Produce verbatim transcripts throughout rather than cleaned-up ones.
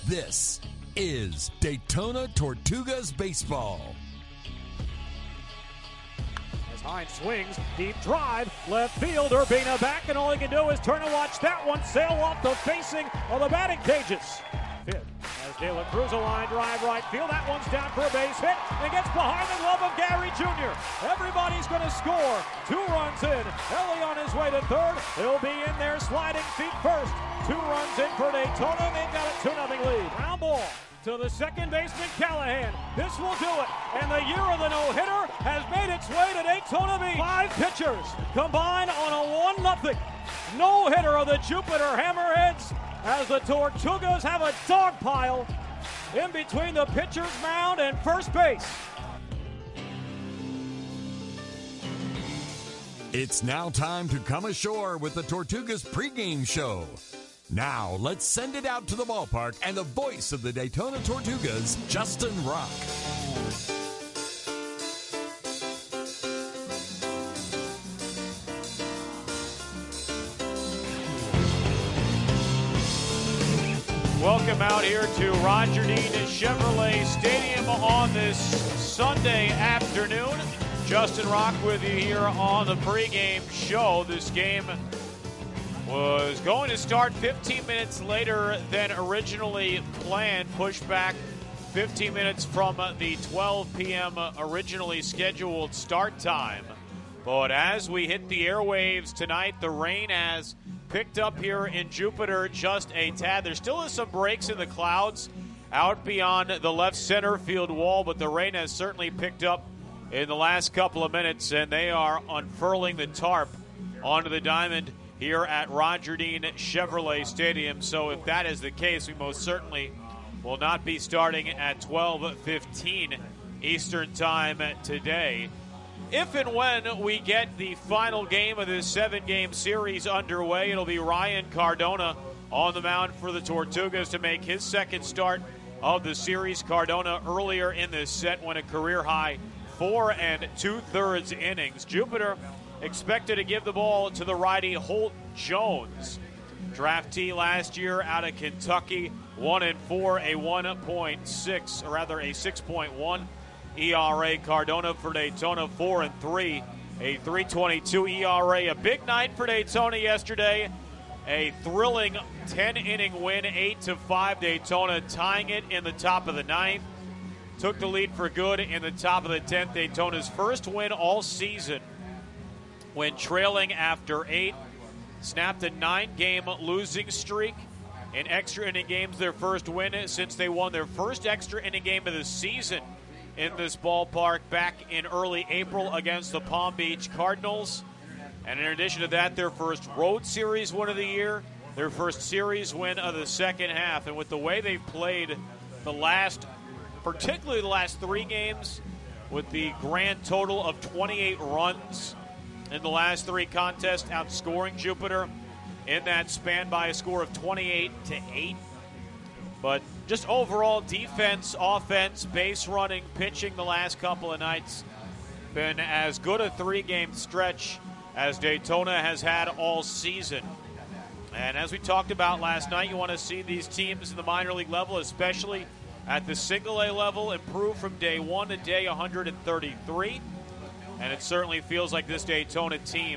This is Daytona Tortugas Baseball. As Hines swings, deep drive, left field, Urbina back, and all he can do is turn and watch that one sail off the facing of the batting cages. Fifth, as De La Cruz a line drive right field, that one's down for a base hit, and gets behind the glove of Gary Junior Everybody's going to score. Two runs in. Ellie on his way to third. He'll be in there sliding feet first. Two runs in for Daytona, and they've got a two nothing lead. Ground ball to the second baseman, Callahan. This will do it, and the year of the no-hitter has made its way to Daytona Beach. Five pitchers combine on a one nothing no-hitter of the Jupiter Hammerheads, as the Tortugas have a dog pile in between the pitcher's mound and first base. It's now time to come ashore with the Tortugas pregame show. Now, let's send it out to the ballpark and the voice of the Daytona Tortugas, Justin Rock. Welcome out here to Roger Dean Chevrolet Stadium on this Sunday afternoon. Justin Rock with you here on the pregame show. This game was going to start fifteen minutes later than originally planned, pushed back fifteen minutes from the twelve p.m. originally scheduled start time. But as we hit the airwaves tonight, the rain has picked up here in Jupiter just a tad. There still is some breaks in the clouds out beyond the left center field wall, but the rain has certainly picked up in the last couple of minutes, and they are unfurling the tarp onto the diamond here at Roger Dean Chevrolet Stadium. So if that is the case, we most certainly will not be starting at twelve fifteen Eastern Time today. If and when we get the final game of this seven-game series underway, it'll be Ryan Cardona on the mound for the Tortugas to make his second start of the series. Cardona earlier in this set went a career-high four and two-thirds innings. Jupiter expected to give the ball to the righty Holt Jones. Draftee last year out of Kentucky, one and four, a one point six, or rather a six point one E R A. Cardona for Daytona, four and three, a three twenty-two E R A. A big night for Daytona yesterday. A thrilling ten-inning win, eight to five. Daytona tying it in the top of the ninth. Took the lead for good in the top of the tenth. Daytona's first win all season when trailing after eight. Snapped a nine-game losing streak in extra inning games, their first win since they won their first extra inning game of the season in this ballpark back in early April against the Palm Beach Cardinals. And in addition to that, their first road series win of the year, their first series win of the second half. And with the way they've played the last, particularly the last three games, with the grand total of twenty-eight runs in the last three contests, outscoring Jupiter in that span by a score of twenty-eight to eight. But just overall defense, offense, base running, pitching the last couple of nights, been as good a three-game stretch as Daytona has had all season. And as we talked about last night, you want to see these teams in the minor league level, especially at the single A level, improve from day one to day one hundred thirty-three. And it certainly feels like this Daytona team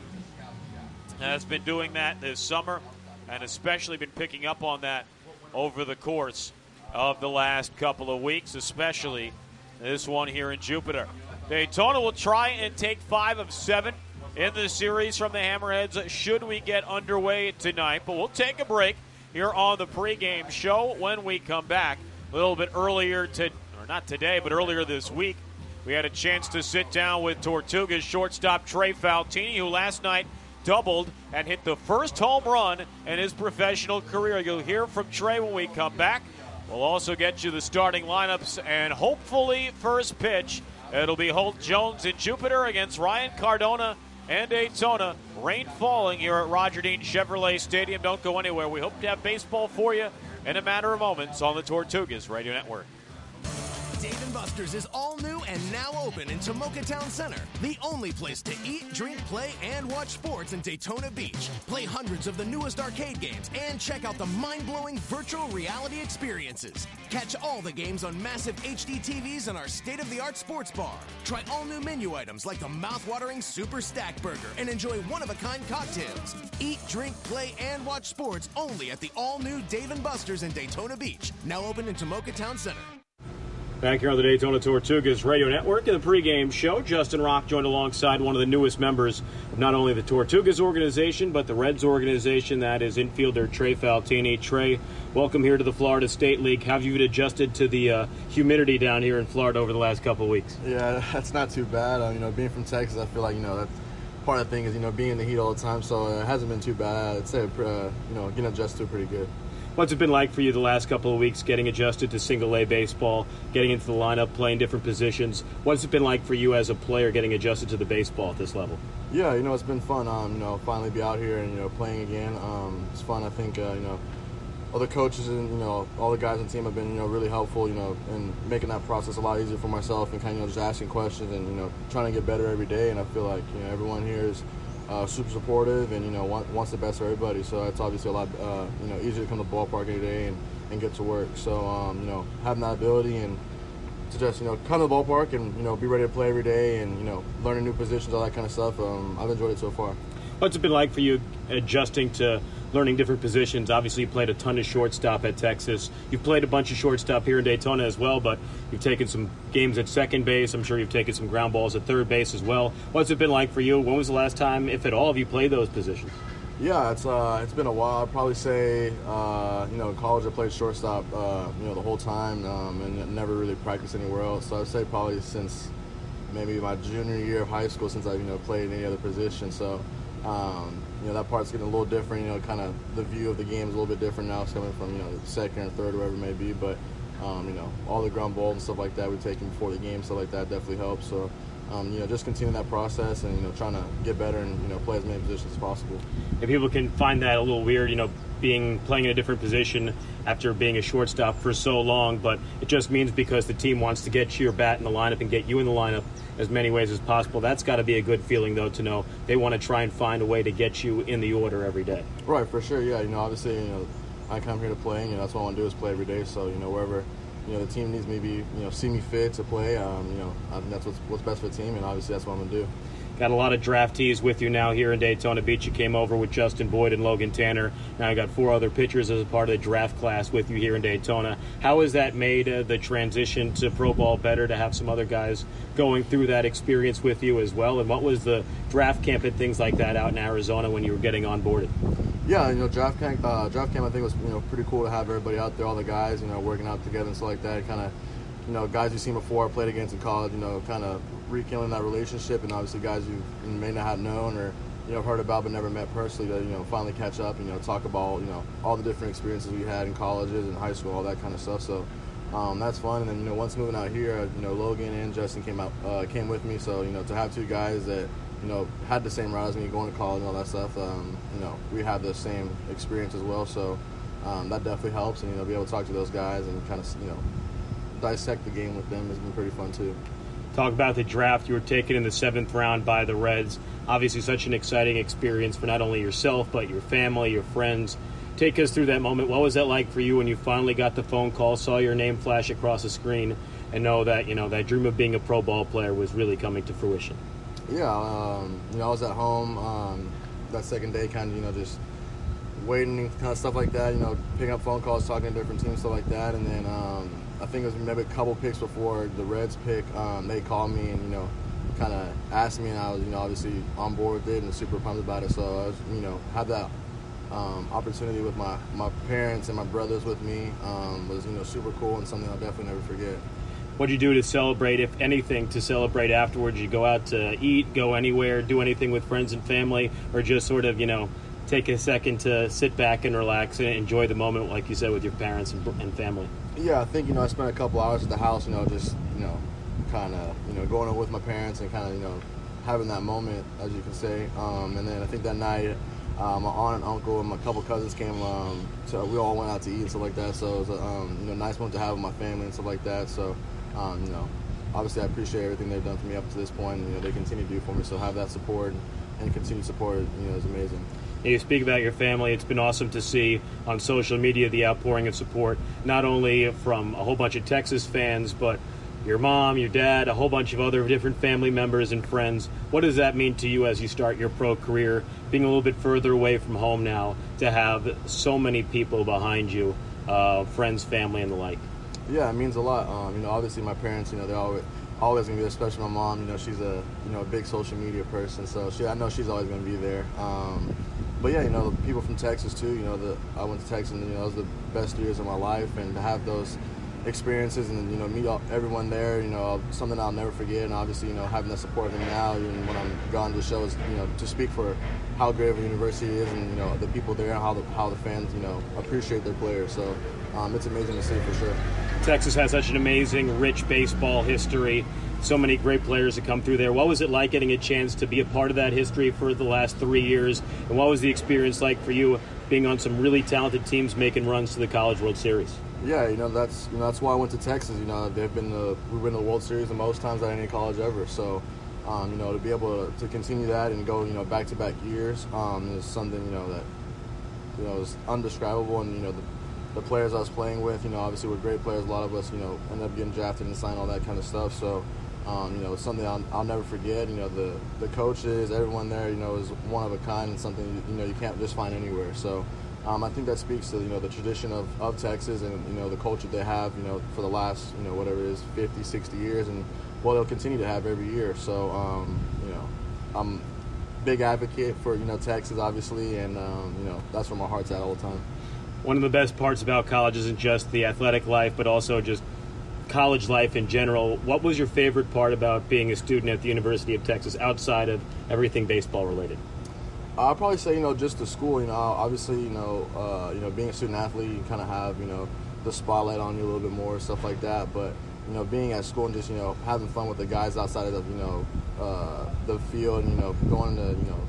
has been doing that this summer, and especially been picking up on that over the course of the last couple of weeks, especially this one here in Jupiter. Daytona will try and take five of seven in the series from the Hammerheads should we get underway tonight. But we'll take a break here on the pregame show. When we come back a little bit earlier, to, or not today, but earlier this week, we had a chance to sit down with Tortugas shortstop Trey Faltini, who last night doubled and hit the first home run in his professional career. You'll hear from Trey when we come back. We'll also get you the starting lineups and hopefully first pitch. It'll be Holt Jones in Jupiter against Ryan Cardona and Daytona. Rain falling here at Roger Dean Chevrolet Stadium. Don't go anywhere. We hope to have baseball for you in a matter of moments on the Tortugas Radio Network. Dave and Buster's is all new and now open in Tomoka Town Center. The only place to eat, drink, play, and watch sports in Daytona Beach. Play hundreds of the newest arcade games and check out the mind-blowing virtual reality experiences. Catch all the games on massive H D T Vs in our state-of-the-art sports bar. Try all new menu items like the mouth-watering Super Stack Burger and enjoy one-of-a-kind cocktails. Eat, drink, play, and watch sports only at the all-new Dave and Buster's in Daytona Beach. Now open in Tomoka Town Center. Back here on the Daytona Tortugas Radio Network in the pregame show, Justin Rock joined alongside one of the newest members of not only the Tortugas organization, but the Reds organization, that is infielder Trey Faltini. Trey, welcome here to the Florida State League. How have you adjusted to the uh, humidity down here in Florida over the last couple of weeks? Yeah, that's not too bad. Uh, you know, being from Texas, I feel like, you know, that's part of the thing is, you know, being in the heat all the time, so it hasn't been too bad. I'd say, uh, you know, getting adjusted to it pretty good. What's it been like for you the last couple of weeks, getting adjusted to single-A baseball, getting into the lineup, playing different positions? What's it been like for you as a player getting adjusted to the baseball at this level? Yeah, you know, it's been fun, um, you know, finally be out here and, you know, playing again. Um, it's fun. I think, uh, you know, all the coaches and, you know, all the guys on the team have been, you know, really helpful, you know, in making that process a lot easier for myself and kind of, you know, just asking questions and, you know, trying to get better every day. And I feel like, you know, everyone here is Uh, super supportive and, you know, want, wants the best for everybody. So it's obviously a lot, uh, you know, easier to come to the ballpark every day and, and get to work. So, um, you know, having that ability and to just, you know, come to the ballpark and, you know, be ready to play every day and, you know, learning new positions, all that kind of stuff, um, I've enjoyed it so far. What's it been like for you adjusting to learning different positions? Obviously, you played a ton of shortstop at Texas. You've played a bunch of shortstop here in Daytona as well, but you've taken some games at second base. I'm sure you've taken some ground balls at third base as well. What's it been like for you? When was the last time, if at all, have you played those positions? Yeah, it's uh, it's been a while. I'd probably say, uh, you know, in college I played shortstop, uh, you know, the whole time um, and never really practiced anywhere else. So I'd say probably since maybe my junior year of high school since I've, you know, played any other position. So, um, you know, that part's getting a little different. You know, kind of the view of the game is a little bit different now. It's coming from, you know, second or third, wherever it may be. But, um, you know, all the ground balls and stuff like that we've taken before the game, stuff like that definitely helps. So, um, you know, just continuing that process and, you know, trying to get better and, you know, play as many positions as possible. If people can find that a little weird, you know, being playing in a different position after being a shortstop for so long, but it just means because the team wants to get your bat in the lineup and get you in the lineup as many ways as possible. That's got to be a good feeling, though, to know they want to try and find a way to get you in the order every day. Right, for sure, yeah. You know, obviously, you know, I come here to play, and, you know, that's what I want to do is play every day. So, you know, wherever, you know, the team needs me to be, you know, see me fit to play, um, you know, I think that's what's, what's best for the team, and obviously that's what I'm going to do. Got a lot of draftees with you now here in Daytona Beach. You came over with Justin Boyd and Logan Tanner. Now you got four other pitchers as a part of the draft class with you here in Daytona. How has that made uh, the transition to pro ball better to have some other guys going through that experience with you as well? And what was the draft camp and things like that out in Arizona when you were getting onboarded? Yeah, you know, draft camp, uh, draft camp I think was, you know, pretty cool to have everybody out there, all the guys, you know, working out together and stuff like that. Kind of, you know, guys you've seen before, played against in college, you know, kind of rekindling that relationship, and obviously guys you may not have known or, you know, heard about but never met personally to, you know, finally catch up, you know, talk about, you know, all the different experiences we had in colleges and high school, all that kind of stuff. So um, that's fun. And then, you know, once moving out here, you know, Logan and Justin came out, uh, came with me. So, you know, to have two guys that, you know, had the same route as me going to college and all that stuff, um, you know, we had the same experience as well. So um, that definitely helps. And, you know, be able to talk to those guys and kind of, you know, dissect the game with them has been pretty fun too. Talk about the draft. You were taken in the seventh round by the Reds. Obviously such an exciting experience for not only yourself, but your family, your friends. Take us through that moment. What was that like for you when you finally got the phone call, saw your name flash across the screen, and know that, you know, that dream of being a pro ball player was really coming to fruition? Yeah, um, you know, I was at home um, that second day, kind of, you know, just waiting, kind of stuff like that, you know, picking up phone calls, talking to different teams, stuff like that. And then um, I think it was maybe a couple picks before the Reds pick, um, they called me and, you know, kind of asked me, and I was, you know, obviously on board with it and super pumped about it. So I was, you know, had that um, opportunity with my, my parents and my brothers with me um, was, you know, super cool and something I'll definitely never forget. What did you do to celebrate, if anything, to celebrate afterwards? You go out to eat, go anywhere, do anything with friends and family, or just sort of, you know, take a second to sit back and relax and enjoy the moment, like you said, with your parents and, and family? Yeah, I think, you know, I spent a couple hours at the house, you know, just, you know, kind of, you know, going with my parents and kind of, you know, having that moment, as you can say. Um, and then I think that night, um, my aunt and uncle and my couple cousins came, um, so we all went out to eat and stuff like that. So it was a um, you know, nice moment to have with my family and stuff like that. So um, you know, obviously I appreciate everything they've done for me up to this point, and you know they continue to do for me. So have that support and continued support, you know, is amazing. You speak about your family. It's been awesome to see on social media the outpouring of support, not only from a whole bunch of Texas fans, but your mom, your dad, a whole bunch of other different family members and friends. What does that mean to you as you start your pro career, being a little bit further away from home now, to have so many people behind you, uh, friends, family, and the like? Yeah, it means a lot. Um, you know, obviously my parents, you know, they're always always gonna be there, especially my mom. You know, she's a you know a big social media person, so she I know she's always gonna be there. Um, but yeah, you know, the people from Texas too. You know, the I went to Texas, and you know, those were the best years of my life, and to have those experiences and you know meet all, everyone there, you know, something I'll never forget. And obviously, you know, having the support of them now, even when I'm gone to shows, you know, to speak for how great of a university it is, and you know, the people there, and how the how the fans, you know, appreciate their players. So um, it's amazing to see for sure. Texas has such an amazing, rich baseball history. So many great players that come through there. What was it like getting a chance to be a part of that history for the last three years? And what was the experience like for you being on some really talented teams making runs to the College World Series? Yeah, you know, that's you know that's why I went to Texas. You know, they've been the we've been to the World Series the most times at any college ever. So, um, you know, to be able to, to continue that and go, you know, back to back years um, is something you know that you know is undescribable. And you know, the, the players I was playing with, you know, obviously were great players. A lot of us, you know, ended up getting drafted and signed, all that kind of stuff. So. Um, you know, it's something I'll, I'll never forget. You know, the, the coaches, everyone there, you know, is one of a kind and something, you know, you can't just find anywhere. So um, I think that speaks to, you know, the tradition of, of Texas and, you know, the culture they have, you know, for the last, you know, whatever it is, fifty, sixty years, and what they'll continue to have every year. So, um, you know, I'm a big advocate for, you know, Texas, obviously, and, um, you know, that's where my heart's at all the time. One of the best parts about college isn't just the athletic life, but also just college life in general. What was your favorite part about being a student at the University of Texas outside of everything baseball related? I'll probably say, you know, just the school. You know, obviously, you know, uh, you know, being a student athlete, you kind of have, you know, the spotlight on you a little bit more, stuff like that. But, you know, being at school and just, you know, having fun with the guys outside of, you know, uh, the field, and, you know, going to, you know,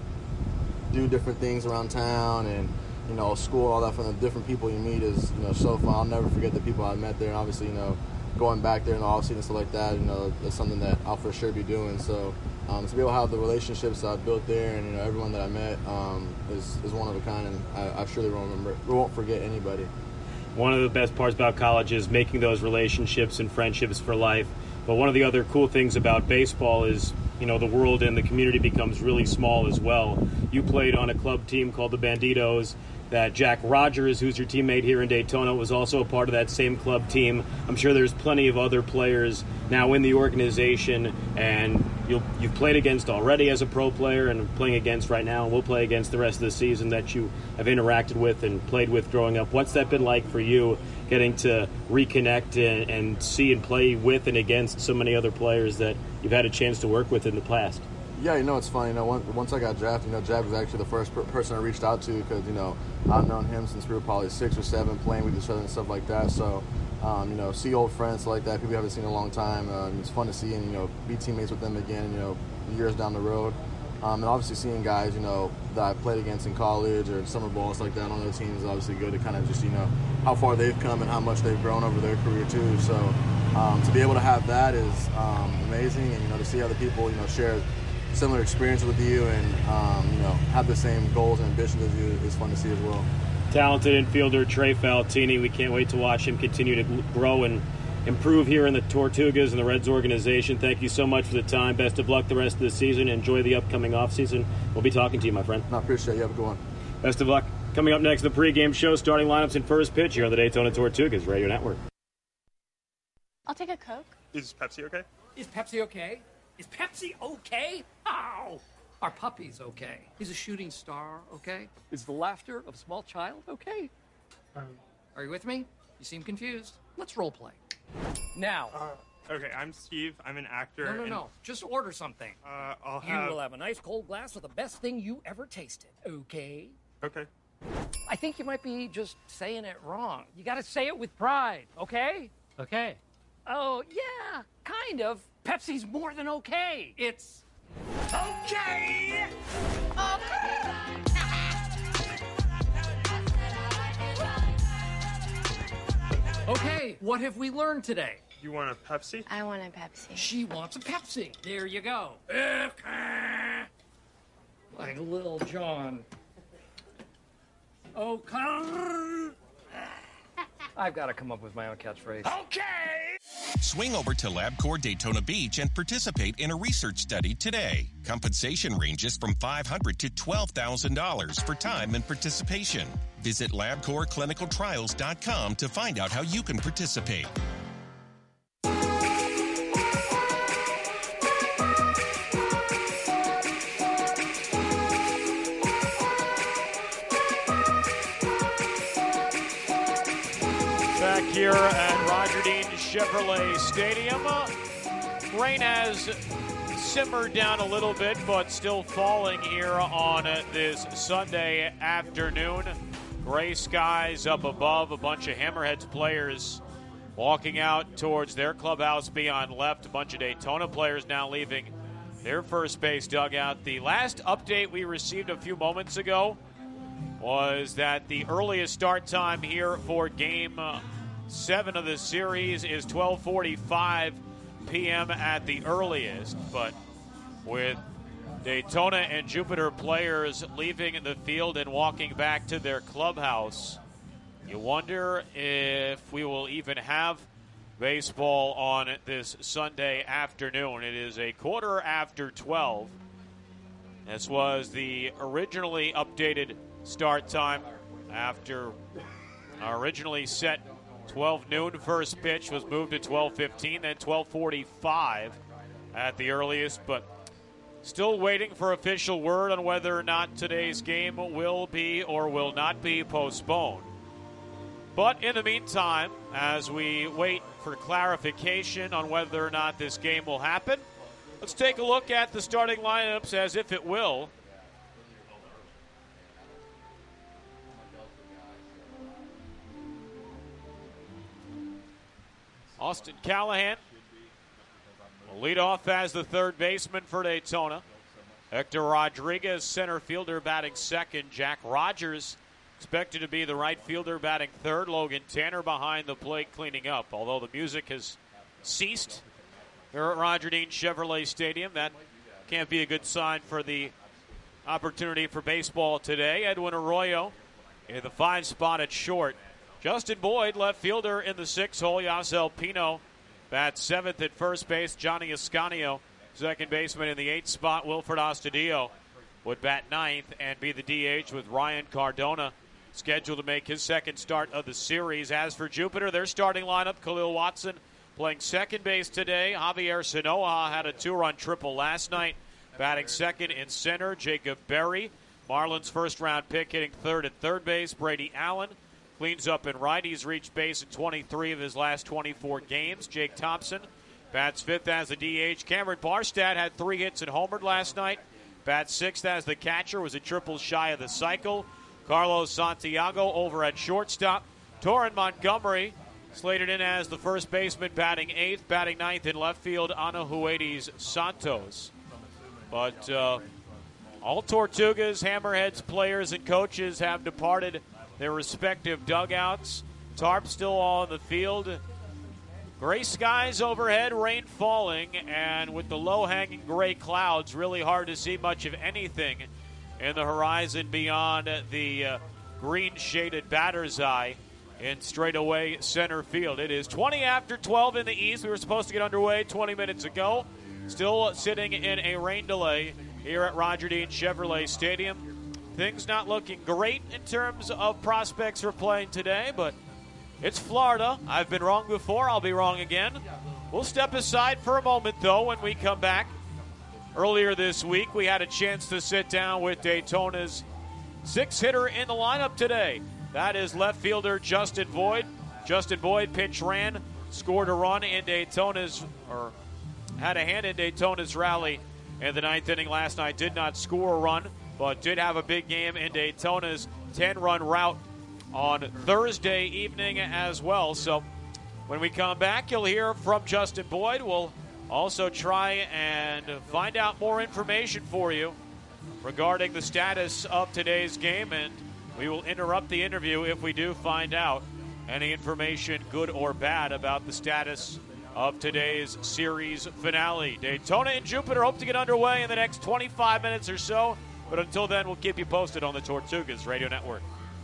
do different things around town and, you know, school and all that from the different people you meet is, you know, so fun. I'll never forget the people I met there. And obviously, you know, going back there in the offseason and stuff like that, you know, that's something that I'll for sure be doing. So um, to be able to have the relationships that I've built there and, you know, everyone that I met um, is, is one of a kind, and I, I surely won't remember, won't forget anybody. One of the best parts about college is making those relationships and friendships for life. But one of the other cool things about baseball is, you know, the world and the community becomes really small as well. You played on a club team called the Banditos. That Jack Rogers, who's your teammate here in Daytona, was also a part of that same club team. I'm sure there's plenty of other players now in the organization, and you'll, you've played against already as a pro player and playing against right now, and we'll play against the rest of the season that you have interacted with and played with growing up. What's that been like for you, getting to reconnect and, and see and play with and against so many other players that you've had a chance to work with in the past? Yeah, you know, it's funny. You know, once I got drafted, you know, Jack was actually the first per- person I reached out to because, you know, I've known him since we were probably six or seven, playing with each other and stuff like that. So, um, you know, see old friends like that, people you haven't seen in a long time. Um, it's fun to see and, you know, be teammates with them again, you know, years down the road. Um, and obviously seeing guys, you know, that I played against in college or summer ball and stuff like that on those teams is obviously good to kind of just, you know, how far they've come and how much they've grown over their career too. So um, to be able to have that is um, amazing, and, you know, to see other people, you know, share similar experience with you and, um, you know, have the same goals and ambitions as you is fun to see as well. Talented infielder Trey Faltini. We can't wait to watch him continue to grow and improve here in the Tortugas and the Reds organization. Thank you so much for the time. Best of luck the rest of the season. Enjoy the upcoming offseason. We'll be talking to you, my friend. I appreciate it. You have a good one. Best of luck. Coming up next, the pregame show, starting lineups and first pitch here on the Daytona Tortugas Radio Network. I'll take a Coke. Is Pepsi okay? Is Pepsi okay? Is Pepsi okay? How? Our puppy's okay. He's a shooting star, okay? Is the laughter of a small child okay? Um, Are you with me? You seem confused. Let's role play. Now. Uh, okay, I'm Steve. I'm an actor. No, no, and, no. Just order something. Uh, I'll You have... will have a nice cold glass of the best thing you ever tasted, okay? Okay. I think you might be just saying it wrong. You gotta say it with pride, okay? Okay. Oh, yeah, kind of. Pepsi's more than okay. It's okay. Okay. Okay, what have we learned today? You want a Pepsi? I want a Pepsi. She wants a Pepsi. There you go. Like Lil Jon. Oh, come. I've got to come up with my own catchphrase. Okay! Swing over to LabCorp Daytona Beach and participate in a research study today. Compensation ranges from five hundred dollars to twelve thousand dollars for time and participation. Visit LabCorp Clinical Trials dot com to find out how you can participate. Back here at Roger Dean Chevrolet Stadium. Uh, rain has simmered down a little bit, but still falling here on uh, this Sunday afternoon. Gray skies up above, a bunch of Hammerheads players walking out towards their clubhouse beyond left. A bunch of Daytona players now leaving their first base dugout. The last update we received a few moments ago was that the earliest start time here for game uh, seven of the series is twelve forty-five p.m. at the earliest. But with Daytona and Jupiter players leaving the field and walking back to their clubhouse, you wonder if we will even have baseball on this Sunday afternoon. It is a quarter after twelve. This was the originally updated start time after originally set twelve noon. First pitch was moved to twelve fifteen, then twelve forty-five at the earliest, but still waiting for official word on whether or not today's game will be or will not be postponed. But in the meantime, as we wait for clarification on whether or not this game will happen, let's take a look at the starting lineups as if it will. Austin Callahan will lead off as the third baseman for Daytona. Hector Rodriguez, center fielder, batting second. Jack Rogers expected to be the right fielder, batting third. Logan Tanner behind the plate cleaning up. Although the music has ceased here at Roger Dean Chevrolet Stadium, that can't be a good sign for the opportunity for baseball today. Edwin Arroyo in the five spot at short. Justin Boyd, left fielder in the six hole. Yasel Pino bats seventh at first base. Johnny Ascanio, second baseman in the eighth spot. Wilfred Astudillo would bat ninth and be the D H, with Ryan Cardona scheduled to make his second start of the series. As for Jupiter, their starting lineup: Khalil Watson playing second base today. Javier Sanoja had a two-run triple last night, batting second in center. Jacob Berry, Marlins first-round pick, hitting third at third base. Brady Allen cleans up in right. He's reached base in twenty-three of his last twenty-four games. Jake Thompson bats fifth as the D H. Cameron Barstad had three hits and homered last night. Bats sixth as the catcher, was a triple shy of the cycle. Carlos Santiago over at shortstop. Torrin Montgomery slated in as the first baseman, batting eighth. Batting ninth in left field, Anahuedes Santos. But uh, all Tortugas, Hammerheads players and coaches have departed their respective dugouts. Tarp still on the field. Gray skies overhead, rain falling, and with the low-hanging gray clouds, really hard to see much of anything in the horizon beyond the uh, green-shaded batter's eye in straightaway center field. It is twenty after twelve in the east. We were supposed to get underway twenty minutes ago. Still sitting in a rain delay here at Roger Dean Chevrolet Stadium. Things not looking great in terms of prospects for playing today, but it's Florida. I've been wrong before. I'll be wrong again. We'll step aside for a moment, though, when we come back. Earlier this week, we had a chance to sit down with Daytona's six-hitter in the lineup today. That is left fielder Justin Boyd. Justin Boyd pitch ran, scored a run in Daytona's, or had a hand in Daytona's rally in the ninth inning last night. Did not score a run, but did have a big game in Daytona's ten-run rout on Thursday evening as well. So when we come back, you'll hear from Justin Boyd. We'll also try and find out more information for you regarding the status of today's game, and we will interrupt the interview if we do find out any information, good or bad, about the status of today's series finale. Daytona and Jupiter hope to get underway in the next twenty-five minutes or so, but until then, we'll keep you posted on the Tortugas Radio Network.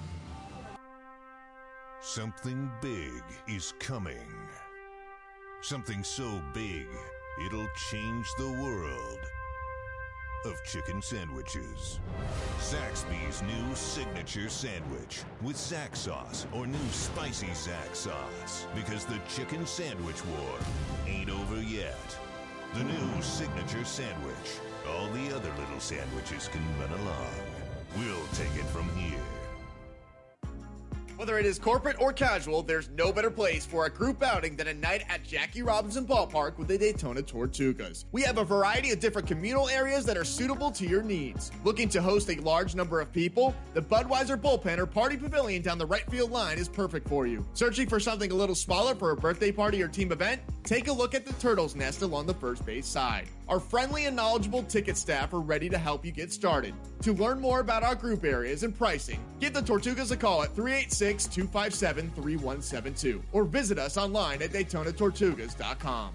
Something big is coming. Something so big, it'll change the world of chicken sandwiches. Zaxby's new signature sandwich with Zax sauce or new spicy Zax sauce, because the chicken sandwich war ain't over yet. The new signature sandwich. All the other little sandwiches can run along. We'll take it from here. Whether it is corporate or casual, there's no better place for a group outing than a night at Jackie Robinson Ballpark with the Daytona Tortugas. We have a variety of different communal areas that are suitable to your needs. Looking to host a large number of people? The Budweiser Bullpen or Party Pavilion down the right field line is perfect for you. Searching for something a little smaller for a birthday party or team event? Take a look at the Turtle's Nest along the first base side. Our friendly and knowledgeable ticket staff are ready to help you get started. To learn more about our group areas and pricing, give the Tortugas a call at three eight six, two five seven, three one seven two or visit us online at Daytona Tortugas dot com.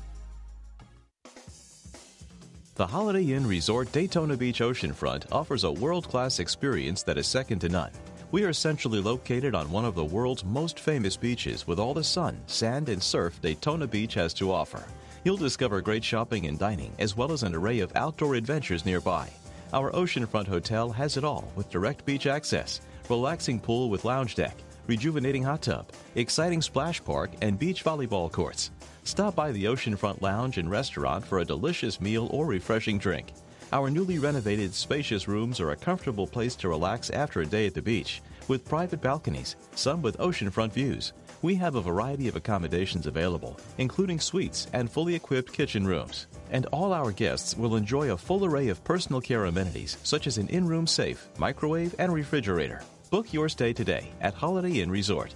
The Holiday Inn Resort Daytona Beach Oceanfront offers a world-class experience that is second to none. We are centrally located on one of the world's most famous beaches with all the sun, sand, and surf Daytona Beach has to offer. You'll discover great shopping and dining, as well as an array of outdoor adventures nearby. Our oceanfront hotel has it all with direct beach access, relaxing pool with lounge deck, rejuvenating hot tub, exciting splash park, and beach volleyball courts. Stop by the Oceanfront Lounge and Restaurant for a delicious meal or refreshing drink. Our newly renovated spacious rooms are a comfortable place to relax after a day at the beach, with private balconies, some with oceanfront views. We have a variety of accommodations available, including suites and fully equipped kitchen rooms. And all our guests will enjoy a full array of personal care amenities, such as an in-room safe, microwave, and refrigerator. Book your stay today at Holiday Inn Resort.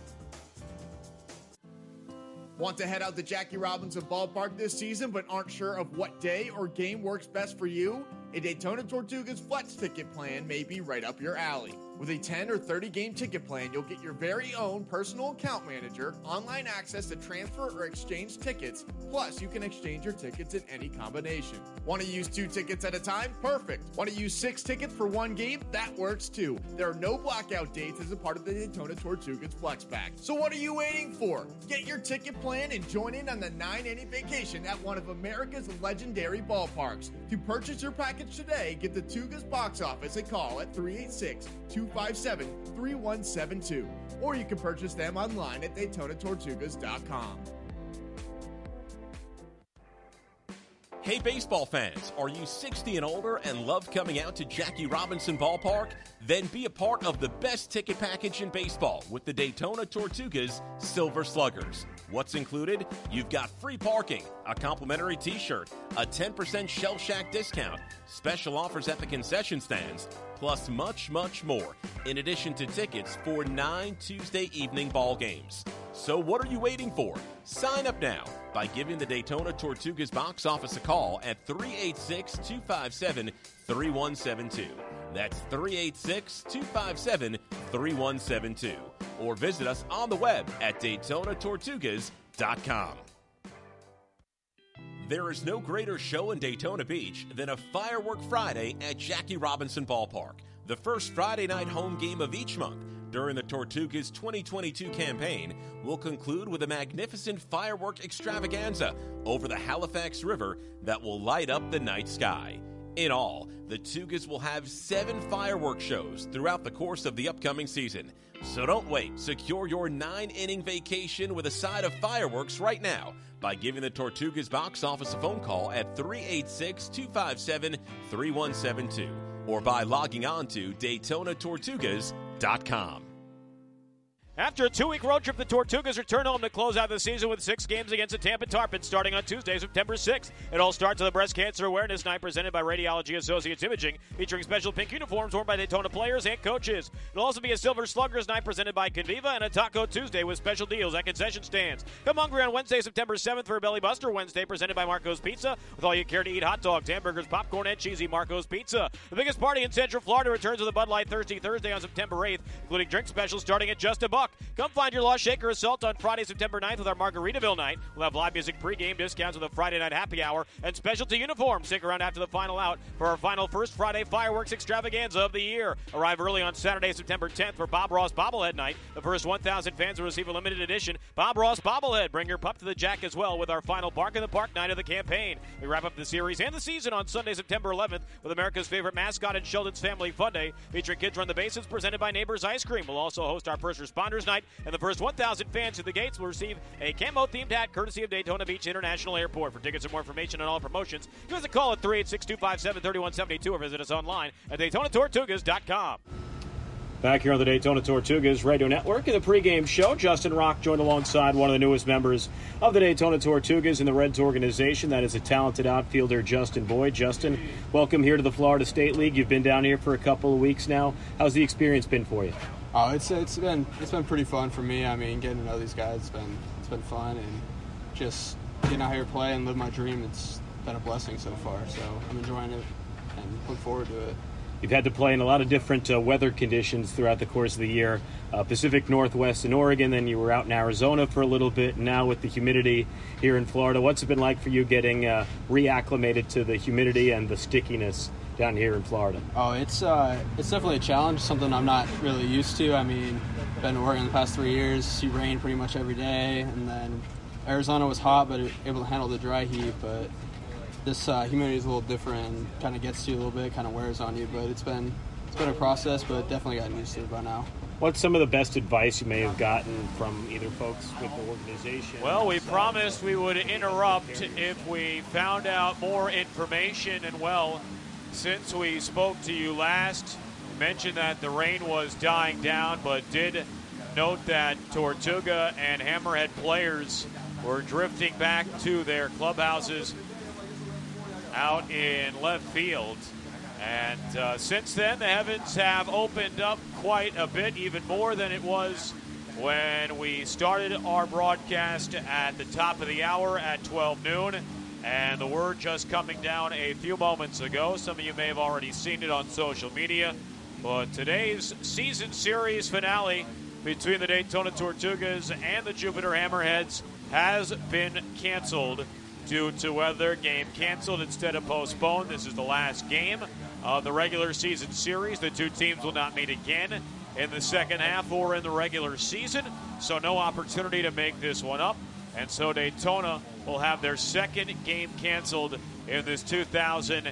Want to head out to Jackie Robinson Ballpark this season but aren't sure of what day or game works best for you? A Daytona Tortugas Flex ticket plan may be right up your alley. With a ten or thirty game ticket plan, you'll get your very own personal account manager, online access to transfer or exchange tickets, plus you can exchange your tickets in any combination. Want to use two tickets at a time? Perfect. Want to use six tickets for one game? That works too. There are no blackout dates as a part of the Daytona Tortugas Flex Pack. So what are you waiting for? Get your ticket plan and join in on the nine inning vacation at one of America's legendary ballparks. To purchase your package today, give the Tugas box office a call at three eight six, two five seven, three one seven two, or you can purchase them online at Daytona Tortugas dot com. Hey baseball fans, are you sixty and older and love coming out to Jackie Robinson Ballpark? Then be a part of the best ticket package in baseball with the Daytona Tortugas Silver Sluggers. What's included? You've got free parking, a complimentary t-shirt, a ten percent Shell Shack discount, special offers at the concession stands, plus much, much more, in addition to tickets for nine Tuesday evening ball games. So what are you waiting for? Sign up now by giving the Daytona Tortugas box office a call at three eight six, two five seven, three one seven two. That's three eight six, two five seven, three one seven two. Or visit us on the web at Daytona Tortugas dot com. There is no greater show in Daytona Beach than a Firework Friday at Jackie Robinson Ballpark, the first Friday night home game of each month during the Tortugas twenty twenty-two campaign. Will conclude with a magnificent firework extravaganza over the Halifax River that will light up the night sky. In all, the Tugas will have seven fireworks shows throughout the course of the upcoming season. So don't wait. Secure your nine inning vacation with a side of fireworks right now by giving the Tortugas box office a phone call at three eight six, two five seven, three one seven two or by logging on to Daytona Tortugas dot com. After a two-week road trip, the Tortugas return home to close out the season with six games against the Tampa Tarpons starting on Tuesday, September sixth. It all starts with a Breast Cancer Awareness Night presented by Radiology Associates Imaging, featuring special pink uniforms worn by Daytona players and coaches. It'll also be a Silver Sluggers Night presented by Conviva and a Taco Tuesday with special deals at concession stands. Come hungry on Wednesday, September seventh for a Belly Buster Wednesday presented by Marco's Pizza with all you care to eat hot dogs, hamburgers, popcorn, and cheesy Marco's Pizza. The biggest party in Central Florida returns with a Bud Light Thirsty Thursday on September eighth, including drink specials starting at just a buck. Walk. Come find your lost shaker assault on Friday, September ninth with our Margaritaville night. We'll have live music, pregame discounts with a Friday night happy hour, and specialty uniforms. Stick around after the final out for our final First Friday fireworks extravaganza of the year. Arrive early on Saturday, September tenth for Bob Ross Bobblehead Night. The first one thousand fans will receive a limited edition Bob Ross Bobblehead. Bring your pup to the Jack as well with our final Bark in the Park night of the campaign. We wrap up the series and the season on Sunday, September eleventh with America's favorite mascot and Sheldon's Family Fun Day, featuring Kids Run the Bases presented by Neighbors Ice Cream. We'll also host our First Responders Night, and the first one thousand fans through the gates will receive a camo-themed hat courtesy of Daytona Beach International Airport. For tickets and more information on all promotions, give us a call at three eight six, two five seven, three one seven two or visit us online at Daytona Tortugas dot com. Back here on the Daytona Tortugas Radio Network in the pregame show, Justin Rock joined alongside one of the newest members of the Daytona Tortugas in the Reds organization. That is a talented outfielder, Justin Boyd. Justin, welcome here to the Florida State League. You've been down here for a couple of weeks now. How's the experience been for you? Oh, it's it's been it's been pretty fun for me. I mean, getting to know these guys, it's been it's been fun, and just getting out here to play and live my dream. It's been a blessing so far. So I'm enjoying it and look forward to it. You've had to play in a lot of different uh, weather conditions throughout the course of the year. Uh, Pacific Northwest in Oregon, then you were out in Arizona for a little bit, and now with the humidity here in Florida. What's it been like for you getting uh, reacclimated to the humidity and the stickiness down here in Florida? Oh, it's uh, it's definitely a challenge, something I'm not really used to. I mean, been to Oregon the past three years, see rain pretty much every day, and then Arizona was hot, but able to handle the dry heat, but this uh, humidity is a little different and kind of gets to you a little bit, kind of wears on you, but it's been it's been a process, but definitely gotten used to it by now. What's some of the best advice you may have gotten from either folks with the organization? Well, we promised we would interrupt if we found out more information, and well, since we spoke to you last, you mentioned that the rain was dying down, but did note that Tortuga and Hammerhead players were drifting back to their clubhouses out in left field. And uh, since then, the heavens have opened up quite a bit, even more than it was when we started our broadcast at the top of the hour at twelve noon. And the word just coming down a few moments ago. Some of you may have already seen it on social media. But today's season series finale between the Daytona Tortugas and the Jupiter Hammerheads has been canceled due to weather. Game canceled instead of postponed. This is the last game of the regular season series. The two teams will not meet again in the second half or in the regular season, so no opportunity to make this one up. And so Daytona will have their second game canceled in this two thousand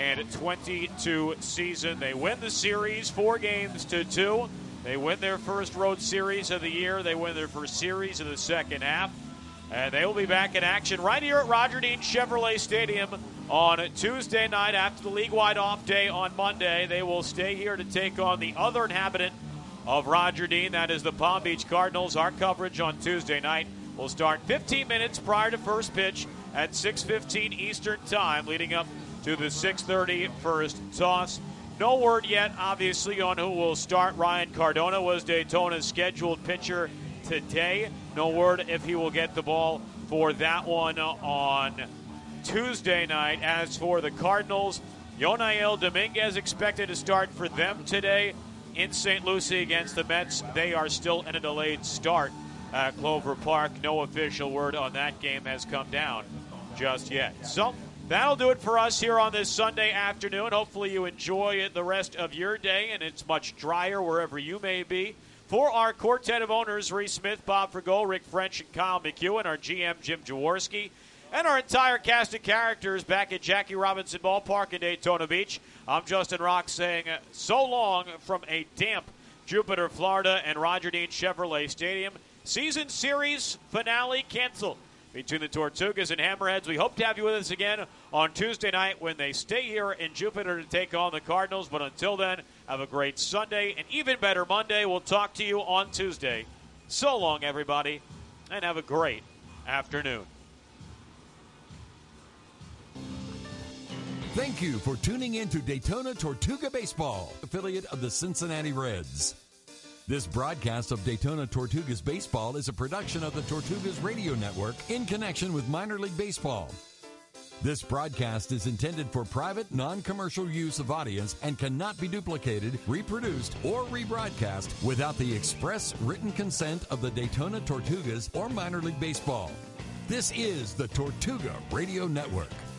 twenty-two season. They win the series four games to two. They win their first road series of the year. They win their first series of the second half. And they will be back in action right here at Roger Dean Chevrolet Stadium on Tuesday night after the league-wide off day on Monday. They will stay here to take on the other inhabitant of Roger Dean. That is the Palm Beach Cardinals. Our coverage on Tuesday night will start fifteen minutes prior to first pitch at six fifteen Eastern Time, leading up to the six thirty first toss. No word yet, obviously, on who will start. Ryan Cardona was Daytona's scheduled pitcher today. No word if he will get the ball for that one on Tuesday night. As for the Cardinals, Yonael Dominguez expected to start for them today in Saint Lucie against the Mets. They are still in a delayed start at Clover Park. No official word on that game has come down just yet. So that'll do it for us here on this Sunday afternoon. Hopefully you enjoy the rest of your day, and it's much drier wherever you may be. For our quartet of owners, Reese Smith, Bob Frigo, Rick French, and Kyle McEwen, our G M, Jim Jaworski, and our entire cast of characters back at Jackie Robinson Ballpark in Daytona Beach, I'm Justin Rock saying so long from a damp Jupiter, Florida, and Roger Dean Chevrolet Stadium. Season series finale canceled between the Tortugas and Hammerheads. We hope to have you with us again on Tuesday night when they stay here in Jupiter to take on the Cardinals. But until then, have a great Sunday and even better Monday. We'll talk to you on Tuesday. So long, everybody, and have a great afternoon. Thank you for tuning in to Daytona Tortuga Baseball, affiliate of the Cincinnati Reds. This broadcast of Daytona Tortugas Baseball is a production of the Tortugas Radio Network in connection with Minor League Baseball. This broadcast is intended for private, non-commercial use of audience and cannot be duplicated, reproduced, or rebroadcast without the express written consent of the Daytona Tortugas or Minor League Baseball. This is the Tortuga Radio Network.